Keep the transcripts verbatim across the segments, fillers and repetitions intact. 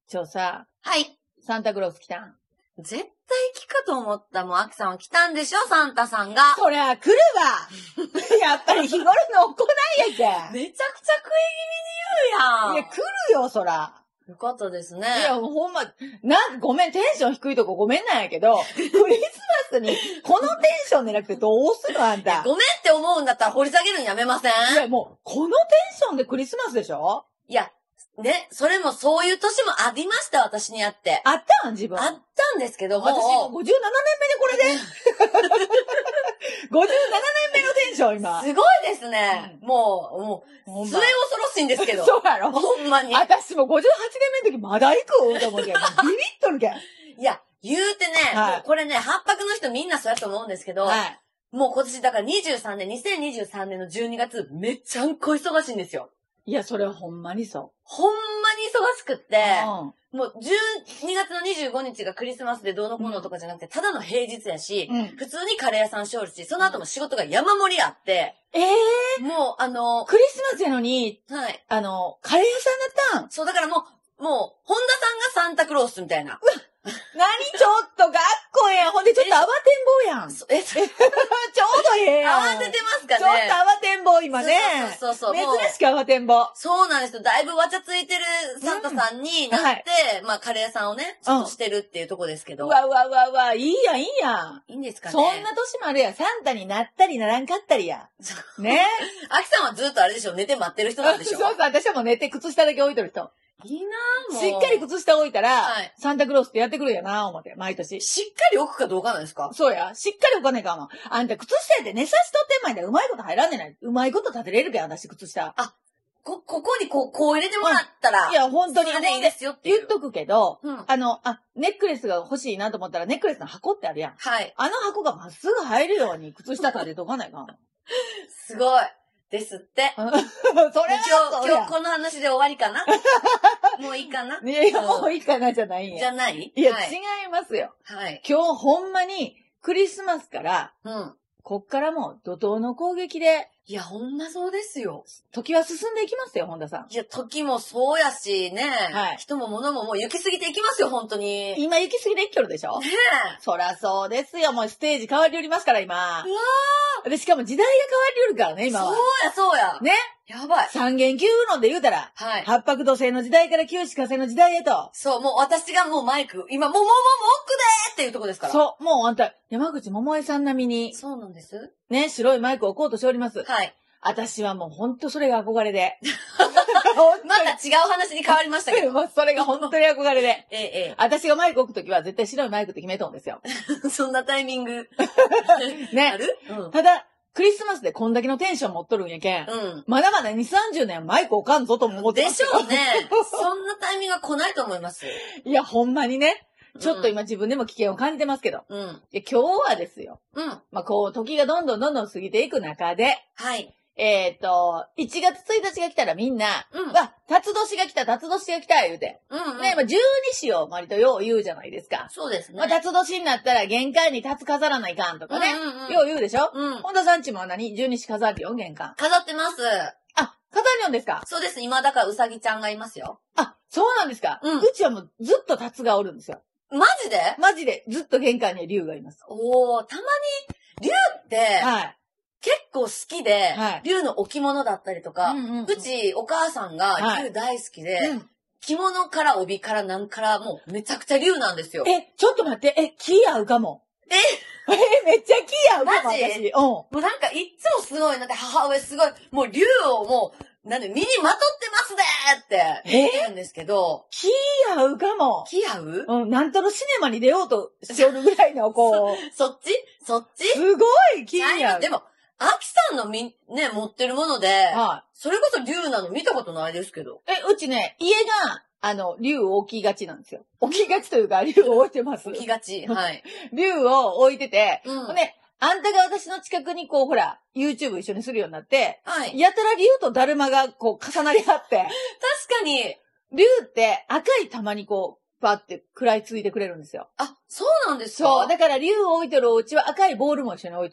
ちょさ、 はい。 サンタクロース来たん？ 絶対来くと思った。もう、アキさんは来たんでしょ、サンタさんが。 そりゃ来るわやっぱり日頃の行いやけん。 めちゃくちゃ食い気味に言うやん。 いや、来るよ、そら。 よかったですね。 いや、もうほんま、な、ごめん、テンション低いとこごめんなんやけど、クリスマスにこのテンションでなくてどうするのあんた。 ごめんって思うんだったら掘り下げるのやめません？ いや、もう、このテンションでクリスマスでしょ？ いや、ね、それもそういう年もありました、私にあって。 あったん自分。 あったんですけども。 私もうごじゅうななねんめでこれで。ごじゅうななねんめのテンション、今。 すごいですね。うん、もう、もう、末恐ろしいんですけど。 そうやろ？ ほんまに。 私もごじゅうはちねんめの時まだ行くと思うけど、ビビっとるけん。 いや、言うてね、 はい、 もうこれね、八白の人みんなそうやと思うんですけど、はい、もう今年だからにじゅうさんねん、にせんにじゅうさんねんのじゅうにがつ、めちゃんこ忙しいんですよ。 いや、それはほんまにそう。 ほんまに忙しくって、 うん、 もうじゅうにがつのにじゅうごにちがクリスマスでどうのこうのとかじゃなくて、ただの平日やし、うん、普通にカレー屋さんしおるし、その後も仕事が山盛りあって、 ええー、もうあの、 クリスマスやのに、 はい。 あの、カレー屋さんだったん？ そう、だからもう、もう、本田さんがサンタクロースみたいな。 何ちょっと学校やん。ほんでちょっと慌てんぼうやん。 え、ちょうどええやん。 慌ててますかね。 ちょっと慌てんぼう今ね。 そうそうそうそう。 珍しく慌てんぼう。 そうなんですよ。だいぶわちゃついてるサンタさんになって、うんはい、まあカレー屋さんをね、ちょっとしてるっていうとこですけど。 うん、うわうわうわうわ、いいやんいいやん。 いいんですかね。 そんな年もあるやん。サンタになったりならんかったりや。ね。 アキさんはずっとあれでしょ、寝て待ってる人なんでしょ。 そうそう、私はもう寝て靴下だけ置いとる人。 いいなぁ、もう。 しっかり靴下置いたら、はい、サンタクロースってやってくるんやなぁ、思って、毎年。 しっかり置くかどうかなんですか？ そうや。しっかり置かねえかも。あんた、靴下やって寝さしとってんまいでうまいこと入らんねない。うまいこと立てれるけん、私、靴下。 あ、こ、ここにこう、こう入れてもらったら。 うん、いや、本当に。 それでいいですよっていう。 言っとくけど、 うん、 あの、あ、ネックレスが欲しいなと思ったら、ネックレスの箱ってあるやん。 はい。 あの箱がまっすぐ入るように、靴下立てとかないかん。 すごい。ですって。それは今日、今日この話で終わりかなもういいかないやいや、もういいかなじゃないんや。 じゃないいや、 はい、 違いますよ。 はい。 今日ほんまに、クリスマスから、 うん。 こっからもう怒涛の攻撃で。 いや、ほんまそうですよ。 時は進んでいきますよ、本田さん。 いや、時もそうやしね。はい。人も物ももう行き過ぎていきますよ、本当に。 今行き過ぎていきよるでしょ？ねえ。そらそうですよ、もうステージ変わりおりますから、今。うわー。で、しかも時代が変わりおるからね、今は。 そうや、そうや。ね。やばい。 三元九ので言うたら、はい。八白土星の時代から九死火星の時代へと。 そう、もう私がもうマイク、今、もう、もう、もう、もう奥でーっていうとこですから。 そう、もうあんた、山口百恵さん並みに。 そうなんです。 ね、白いマイクを置こうとしております。 はい。 私はもうほんとそれが憧れで。 また違う話に変わりましたけど。 もうそれが本当に憧れで。 ええ、ええ。 私がマイク置くときは絶対白いマイクって決めとんですよ。 そんなタイミング。 ね。 ある、 うん、ただ、クリスマスでこんだけのテンション持っとるんやけん。うん。まだまだに、さんじゅうねんマイク置かんぞとも思ってますでしょうね。そんなタイミングは来ないと思います。 いや、ほんまにね。ちょっと今自分でも危険を感じてますけど。うん。で、今日はですよ。うん。まあ、こう、時がどんどんどんどん過ぎていく中で。はい。えっ、ー、と、いちがつついたちが来たらみんな、うん。わ、辰年が来た、辰年が来た、言うて。うん、うん。ね、まあ、十二支を割とよう言うじゃないですか。 そうですね。 まあ、辰年になったら玄関に辰飾らないかんとかね。うんうんうん、よう言うでしょ。うん。本田さんちも何十二支飾るよ、玄関。 飾ってます。 あ、飾るんですか？ そうです。今だからうさぎちゃんがいますよ。 あ、そうなんですか。うん。うちはもうずっと辰がおるんですよ。 マジで？ マジで。ずっと玄関に竜がいます。 おー、たまに、竜って、はい。結構好きで、はい、竜の置物だったりとか、うんうんうん、うちお母さんが竜大好きで、はいうん、着物から帯からなんからもうめちゃくちゃ竜なんですよ。 え、ちょっと待って、え、気合うかも。ええ、めっちゃ気合うかも。 マジ？ 私。うん。 もうなんかいつもすごい、なんて母親すごい、もう竜をもう、なんで身にまとってますねって言ってるんですけど。 気合うかも。 気合う？ うん、なんとのシネマに出ようとしておるぐらいのこう。そ, そっちそっちすごい気合う。 でも、アキさんのみ、ね、持ってるもので、はい。それこそ竜なの見たことないですけど。 え、うちね、家が、あの、竜を置きがちなんですよ。置きがちというか、竜を置いてます。 置きがち。はい。 竜を置いてて、うん。ね、あんたが私の近くにこう、ほら、YouTube 一緒にするようになって、はい。やたら竜とだるまがこう、重なり合って。確かに。 竜って赤い玉にこう、パって食らいついてくれるんですよ。 あ、そうなんですか？ そう。だから竜を置いてるお家は赤いボールも一緒に置いとるんです。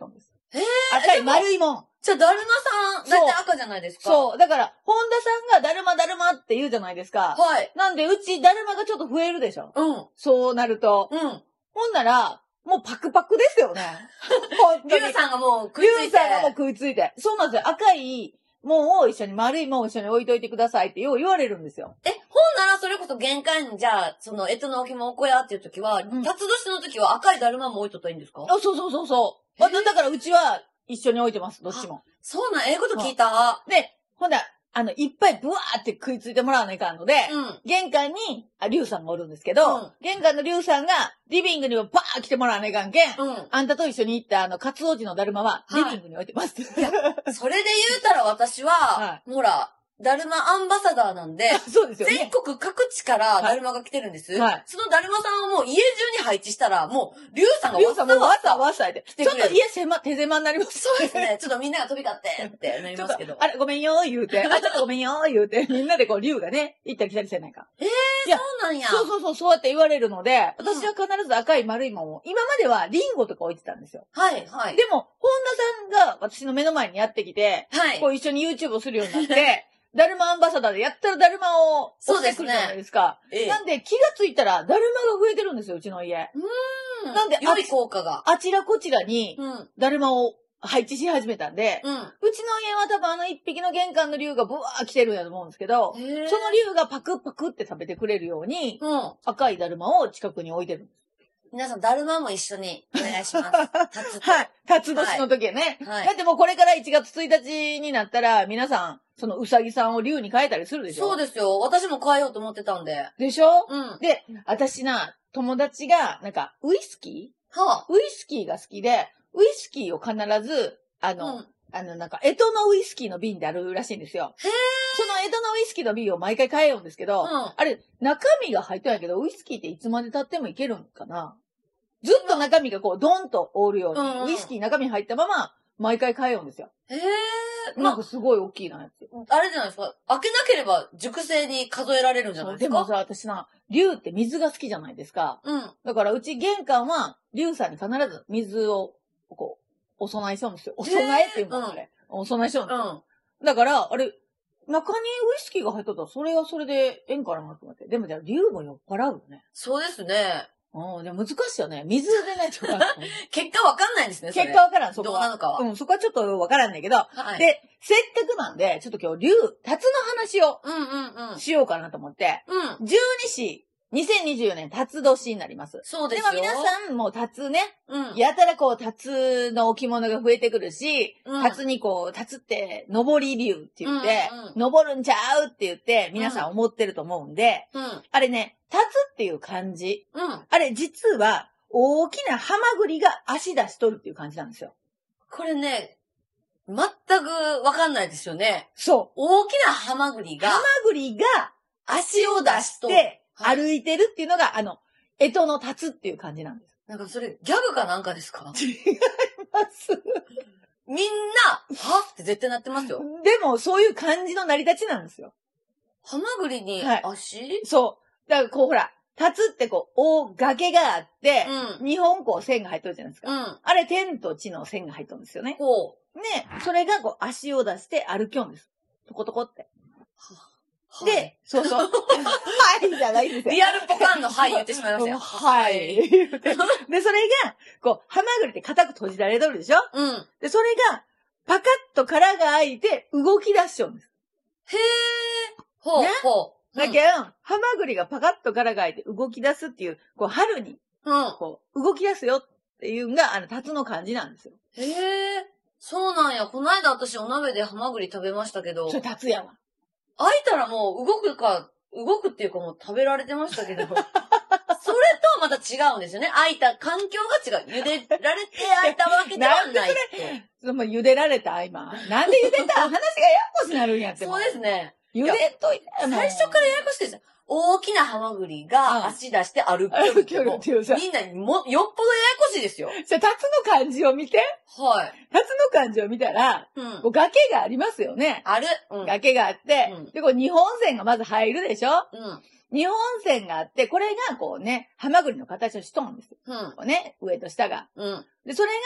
へえ。 赤い丸いもん。 じゃあ、だるまさん、だいたい赤じゃないですか。 そう。だから、本田さんがだるまだるまって言うじゃないですか。 はい。 なんで、うちだるまがちょっと増えるでしょ。うん。そうなると。うん。ほんなら、もうパクパクですよね。 リュウさんがもう食いついて。 リュウさんがもう食いついて。そうなんですよ。赤いもんを一緒に、丸いもんを一緒に置いといてくださいってよう言われるんですよ。 え、ほんならそれこそ玄関にじゃあ、その、干支の置物置こやっていう時は、うん、辰年の時は赤いだるまも置いとったらいいんですか？ あ、そうそうそうそう。だからうちは一緒に置いてます、どっちも。 そうなん、ええこと聞いた。 で、ほんだあの、いっぱいブワーって食いついてもらわないかんので、うん、玄関に、あ、リュウさんがおるんですけど、うん、玄関のリュウさんが、リビングにもパー来てもらわないかんけん、うん、あんたと一緒に行ったあの、カツオジのだるまは、リビングに置いてます。はい、いや、 それで言うたら私は、はい、ほら、だるまアンバサダーなんで、 そうですよね。 全国各地からだるまが来てるんです。はい、そのだるまさんをもう家中に配置したら、もう、リュウさんがわさわさわさで来てくれる。ちょっと家狭、手狭になります。 そうですね。ちょっとみんなが飛び交ってってなりますけど。 あれ、ごめんよー言うて。あ、ちょっとごめんよー言うて。みんなでこう、リュウがね、行ったり来たりせないか。 ええー、そうなんや。 そうそうそう、そうやって言われるので、私は必ず赤い丸いもんを、今まではリンゴとか置いてたんですよ。 はい、はい。 でも、本田さんが私の目の前にやってきて、はい。こう一緒に YouTube をするようになって、だるまアンバサダーでやったらだるまを押してくるじゃないですか。そうですね。なんで気がついたらだるまが増えてるんですよ、うちの家。 うーん。なんで、良い効果が。 あちらこちらに、だるまを配置し始めたんで、うん、うちの家は多分あの一匹の玄関の竜がブワー来てるんやと思うんですけど、その竜がパクパクって食べてくれるように、うん、赤いだるまを近くに置いてるんです。 皆さん、だるまも一緒にお願いします。 辰はい。辰年の時はね、はい。だってもうこれからいちがつついたちになったら、皆さん、そのうさぎさんを竜に変えたりするでしょ？ そうですよ。私も変えようと思ってたんで。 でしょ？うん。で、私な、友達が、なんか、ウイスキーはあ、ウイスキーが好きで、ウイスキーを必ず、あの、うん、あの、なんか、干支のウイスキーの瓶であるらしいんですよ。 へー。 その干支のウイスキーの瓶を毎回変えようんですけど、うん、あれ、中身が入ってないけど、ウイスキーっていつまで経ってもいけるんかな？ずっと中身がこう、ドンと覆るように、うんうん、ウイスキー中身入ったまま、毎回変えようんですよ。 へー。 なんかすごい大きいなやつ。 あれじゃないですか。開けなければ熟成に数えられるんじゃないですか。 でもさ、私な、竜って水が好きじゃないですか。うん。だからうち玄関は、竜さんに必ず水を、こう、お供えしようんですよ。お供えっていうのあれ。お供えしようんですよ。うん。だから、あれ、中にウイスキーが入っとったら、それはそれでええんかなと思って。でもじゃあ、竜も酔っ払うよね。 そうですね。 うん、でも難しいよね。水でないとか。 結果わかんないんですね。 結果わからん、そこは。 どうなのかは。 うん、そこはちょっとわからんねんけど。はい。で、せっかくなんで、ちょっと今日、竜、辰の話を、うんうんうん。しようかなと思って。うん。十二支、にせんにじゅうよねん、辰年になります。 そうですよ。 でも皆さんも辰ね、うん。やたらこう、辰の置物が増えてくるし、うん。辰にこう、辰って、登り竜って言って、うんうん、登るんちゃうって言って、皆さん思ってると思うんで、うん。あれね、辰っていう漢字。うん。あれ実は、大きなハマグリが足出しとるっていう感じなんですよ。 これね、全くわかんないですよね。 そう。 大きなハマグリが、 ハマグリが足を出して、歩いてるっていうのが、はい、あの、干支の辰っていう感じなんです。 なんかそれ、ギャグかなんかですか？ 違います。 みんな、はって絶対なってますよ。 でも、そういう感じの成り立ちなんですよ。 ハマグリに足、はい、 そう。だからこうほら、辰ってこう、大崖があって、うん、日本こう線が入っとるじゃないですか。うん、あれ天と地の線が入っとるんですよね。ほう。ね、それがこう足を出して歩きょんです。トコトコって。はで、はい、そうそう。はいじゃないんですよ。 リアルポカンのはい言ってしまいましたよ。 はい。で、それが、こう、ハマグリって固く閉じられとるでしょ？うん。で、それが、パカッと殻が開いて動き出しちゃうんです。 へー。ほう、ね、ほう。 だけど、うん、ハマグリがパカッと殻が開いて動き出すっていう、こう、春に、うん。こう、動き出すよっていうのが、あの、辰の漢字なんですよ。 へー。そうなんや。この間私お鍋でハマグリ食べましたけど。 それ辰やわ。 開いたらもう動くか、動くっていうかもう食べられてましたけど。それとはまた違うんですよね。開いた環境が違う。茹でられて開いたわけではない。なんでそれ、もう茹でられた今。なんで茹でた話がややこしになるんやって。 そうですね。 茹でといて。 最初からややこしいですよ。大きなハマグリが足出して歩くっても、みんなにも、よっぽどややこしいですよ。 じゃあ、辰の漢字を見て。はい。辰の漢字を見たら、うん、こう崖がありますよね。 ある。 うん、崖があって、うん、で、こう日本線がまず入るでしょ。うん。日本線があって、これがこうね、ハマグリの形をしとんですよ。うん。こうね、上と下が。うん。で、それが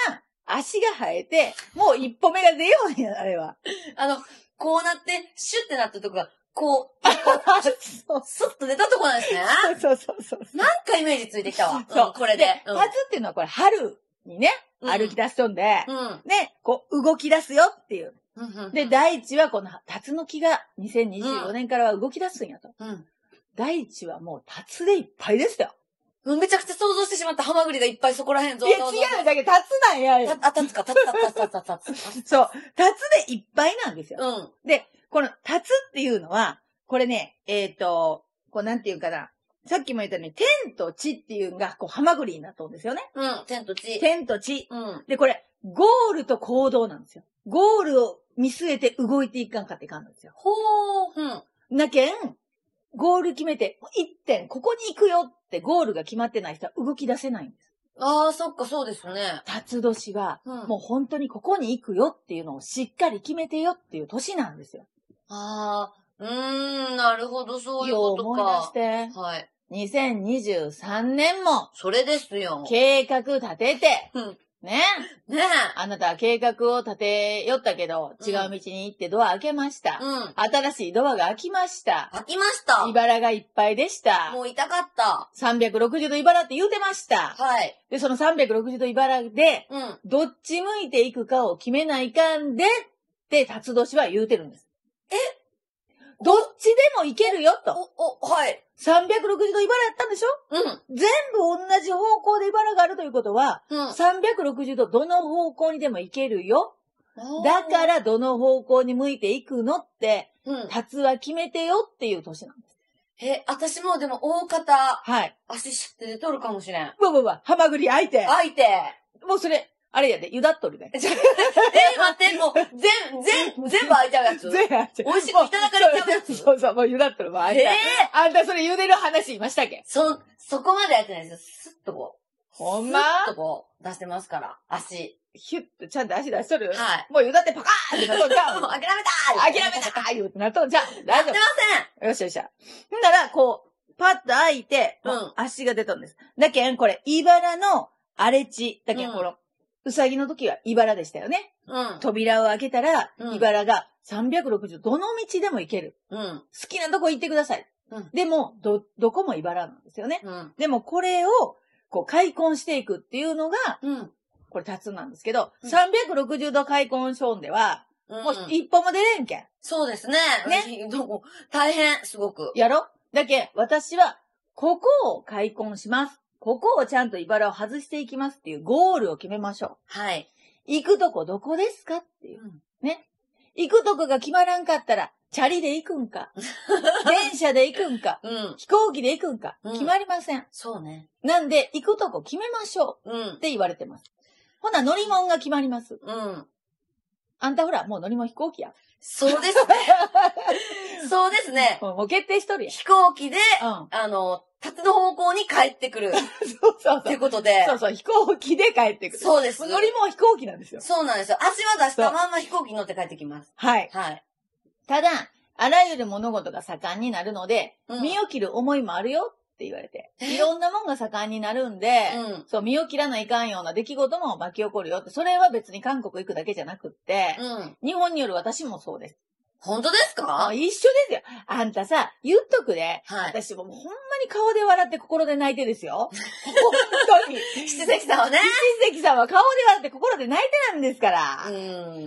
足が生えて、もう一歩目が出ようにあれは。 あの、こうなって、シュッてなったとこが、こう、スッと出たとこなんですね。 そうそうそう。 なんかイメージついてきたわ。そう、これで。 タツっていうのはこれ春にね、歩き出しとんで、で、こう動き出すよっていう。で、大地はこのタツの木がにせんにじゅうよねんからは動き出すんやと。大地はもうタツでいっぱいですよ。 めちゃくちゃ想像してしまったハマグリがいっぱいそこら辺ぞ。いや、違うんだけど、タツなんや。 あ、タツか、タツタツタツタツタツ。そう。タツでいっぱいなんですよ。うん。で、このタツっていうのは、これね、えっと、こうなんていうかな。さっきも言ったように、天と地っていうのが、こう、ハマグリになっとんですよね。 うん、天と地。 天と地。うん。で、これ、ゴールと行動なんですよ。ゴールを見据えて動いていかんかっていかんのですよ。 ほー。 うん。なけん、ゴール決めて、一点、ここに行くよってゴールが決まってない人は動き出せないんです。 ああ、そっか、そうですね。 辰年は、うん、もう本当にここに行くよっていうのをしっかり決めてよっていう年なんですよ。 ああ、うーん、なるほど、そういうことか。 よう思い出して。はい。にせんにじゅうさんねんも。 それですよ。 計画立てて。うん。ねえ。ねえ。 あなたは計画を立てよったけど、違う道に行ってドア開けました。うん。新しいドアが開きました。 開きました。 茨がいっぱいでした。 もう痛かった。 さんびゃくろくじゅうど茨って言うてました。はい。で、そのさんびゃくろくじゅうど茨で、うん。どっち向いていくかを決めないかんで、って辰年は言うてるんです。 え？ どっちでもいけるよと。 お、お、はい。 さんびゃくろくじゅうど茨やったんでしょ？うん。全部同じ方向で茨があるということは、うん、さんびゃくろくじゅうどどの方向にでも行けるよ。だからどの方向に向いていくのって、うん、タツは決めてよっていう年なんです。 え、私もでも大方、はい。足知って出とるかもしれん。 うわうわうわ、ハマグリ相手。 相手。 もうそれ、あれやで、ゆだっとるで。 え、待って、もう、全、全、全部開いちゃうやつ。 全部開いちゃう。 美味しくいただかれちゃうやつ。 そうそう、もうゆだっとる。もう開いた。ええー、あんたそれ茹でる話言いましたっけ？ そ、そこまでやってないですよ。スッとこう。 ほんま？ スッとこう、出してますから、足。 ヒュッとちゃんと足出しとる？ はい。 もうゆだってパカーンってなっとんじゃん。 もう諦めたー諦めたー言うってなっとんじゃん。 大丈夫。やってません。よしよしよし。ほんなら、こう、パッと開いて、うん、足が出とんです。だけん、これ、茨の荒れ地。だけん、この、うさぎの時は茨でしたよね。うん。扉を開けたら、うん、茨がさんびゃくろくじゅうどの道でも行ける。うん。好きなとこ行ってください。うん。でも、ど、どこも茨なんですよね。うん。でも、これを、こう、開墾していくっていうのが、うん。これ、タツなんですけど、うん、さんびゃくろくじゅうど開墾ショーンでは、うん、もう一歩も出れんけん。 そうですね。ね。どこ、大変、すごく。 やろ？だけ、私は、ここを開墾します。ここをちゃんと茨を外していきますっていうゴールを決めましょう。 はい。 行くとこどこですかっていう。うん、ね。行くとこが決まらんかったら、チャリで行くんか、電車で行くんか、うん、飛行機で行くんか、うん、決まりません。 そうね。 なんで、行くとこ決めましょう。うん、って言われてます。ほな、乗り物が決まります。うん。あんたほら、もう乗り物飛行機や。 そうですね。そうですね。 もう決定しとるやん。 飛行機で、うん、あの、縦の方向に帰ってくる。 そうそうそう。 ってことで。 そうそう、飛行機で帰ってくる。 そうです。 乗り物飛行機なんですよ。 そうなんですよ。足は出したまんま飛行機に乗って帰ってきます。 はい。はい。ただ、あらゆる物事が盛んになるので、うん、身を切る思いもあるよって言われて。いろんなもんが盛んになるんで、うん、そう、身を切らないかんような出来事も巻き起こるよって、それは別に韓国行くだけじゃなくって、うん、日本による私もそうです。 本当ですか？ あ、一緒ですよ。あんたさ、言っとくで、はい、私ももうほんまに顔で笑って心で泣いてですよ。本当に。 七関さんはね。 七関さんは顔で笑って心で泣いてなんですから。うん。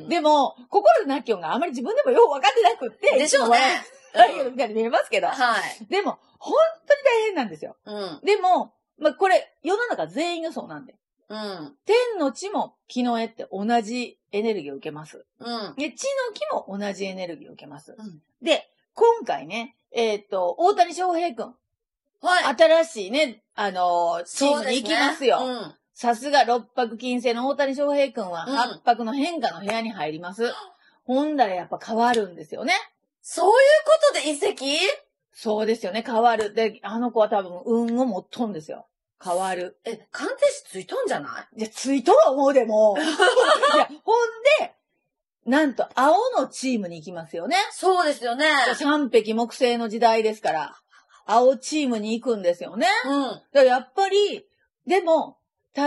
でも、心で泣きよんがあまり自分でもよう分かってなくって。 でしょうね。 笑いよみたいに見えますけど。はい。でも、本当に大変なんですよ。うん。でも、まあ、これ、世の中全員がそうなんで。うん。天の地も木の絵って同じエネルギーを受けます。うん。で、地の木も同じエネルギーを受けます。うん。で、今回ね、えっと、大谷翔平くん。はい。新しいね、あのー、チームに行きますよ。すね、うん。さすが六白金星の大谷翔平くんは八白の変化の部屋に入ります。うん、ほんだらやっぱ変わるんですよね。 そういうことで移籍？ そうですよね、変わる。で、あの子は多分運を持っとんですよ。変わる。 え、鑑定士ついとんじゃない？ いや、ついとは思うでも。いや、ほんで、なんと、青のチームに行きますよね。 そうですよね。 三匹木星の時代ですから、青チームに行くんですよね。うん。だからやっぱり、でも、ただ、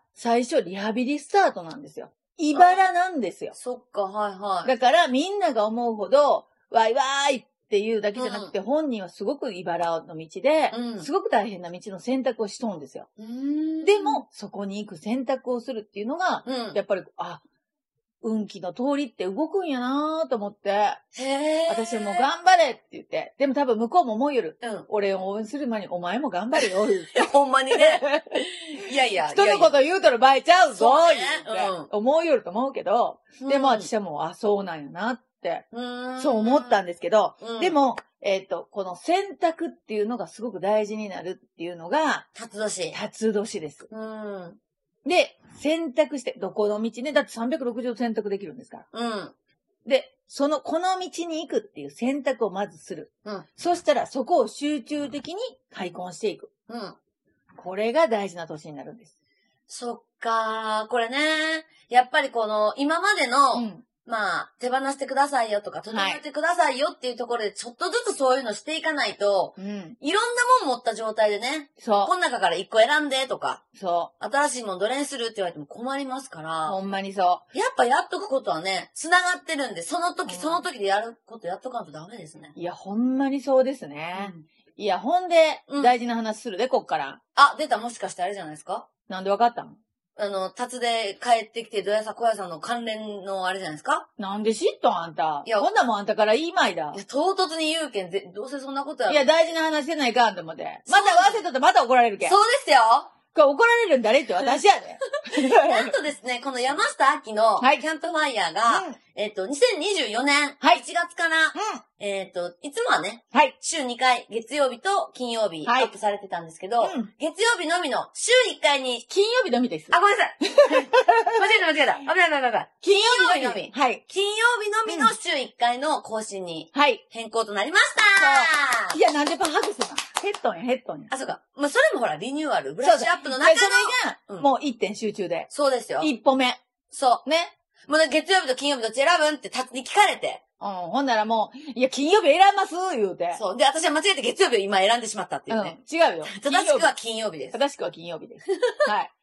最初リハビリスタートなんですよ。茨なんですよ。 そっか、はいはい。 だからみんなが思うほど、わいわーいっていうだけじゃなくて、うん、本人はすごく茨の道で、うん、すごく大変な道の選択をしとんですよ。でも、そこに行く選択をするっていうのが、うん、やっぱり、あ、運気の通りって動くんやなーと思って、へ私も頑張れって言って、でも多分向こうも思いよる。うん、俺を応援する前にお前も頑張れよ。いや、ほんまにね。いやいや。 人のこと言うとる場合ちゃうぞ、ね、言うて、うん、思いよると思うけど、うん、でも私はもう、あ、そうなんやなって、うそう思ったんですけど、うん、でも、えっと、この選択っていうのがすごく大事になるっていうのが、 辰年。 辰年です。うんで、選択して、どこの道ね、だってさんびゃくろくじゅうど選択できるんですから。うん。で、その、この道に行くっていう選択をまずする。うん。そしたら、そこを集中的に開墾していく。うん。これが大事な年になるんです。 そっかー、これね、やっぱりこの、今までの、うん、まあ、手放してくださいよとか、整えてくださいよっていうところで、ちょっとずつそういうのしていかないと、うん、いろんなもん持った状態でね、そう。この中から一個選んでとか、そう。新しいもんどれにするって言われても困りますから、 ほんまにそう。 やっぱやっとくことはね、繋がってるんで、その時、うん、その時でやることやっとかんとダメですね。 いや、ほんまにそうですね。うん、いや、ほんで、大事な話するで、こっから。 あ、出た、もしかしてあれじゃないですか？ なんでわかったん？ あの、タツで帰ってきて、どやさこやさんの関連のあれじゃないですか？ なんで知っとんあんた。いや、こんなもんあんたから言いまいだ。 いや、唐突に言うけん、ぜどうせそんなことやいや、大事な話してないかんと思って。また忘れとってまた怒られるけん。 そうですよ。 これ怒られるん誰って私やで。 なんとですね、この山下明のキャンプファイヤーが、はい、えっと、にせんにじゅうよねんいちがつから、はい、えっと、いつもはね、はい、週にかい、月曜日と金曜日、アップされてたんですけど、はい、うん、月曜日のみの週いっかいに、 金曜日のみです。 あ、ごめんなさい。間違えた間違えた。危ない危ない危ない。 金曜日のみ。 はい。金曜日のみの週いっかいの更新に、はい。変更となりました。 いや、なんでパンハグするの？ヘッドンや、ヘッドンや。 あ、そうか。まあ、それもほら、リニューアル、ブラッシュアップの中の。それが、もう一点集中で。 そうですよ。 一歩目。 そう。ね。もう月曜日と金曜日どっち選ぶんってタツに聞かれて。 うん。ほんならもう、いや、金曜日選びます言うて。 そう。で、私は間違えて月曜日を今選んでしまったっていうね。 うん、違うよ。 正しくは金曜日です。 正しくは金曜日です。はい。